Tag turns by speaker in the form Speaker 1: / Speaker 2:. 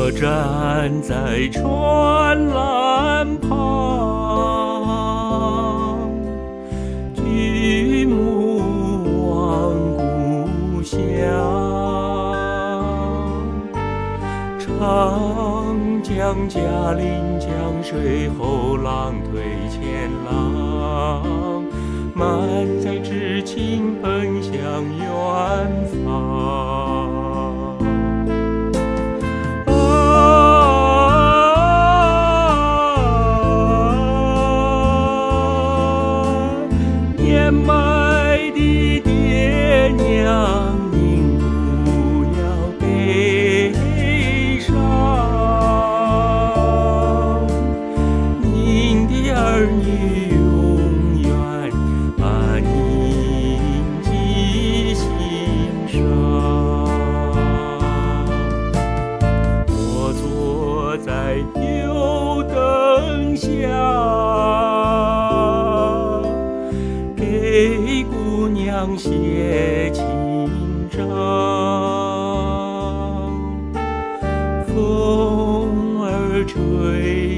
Speaker 1: 我站在川栏旁，举目望故乡。长江嘉陵江水后浪推前浪，满载至情奔向远方。年迈的爹娘，您不要悲伤，您的儿女永远把您记心上。我坐在油灯下，给姑娘写情章，风儿吹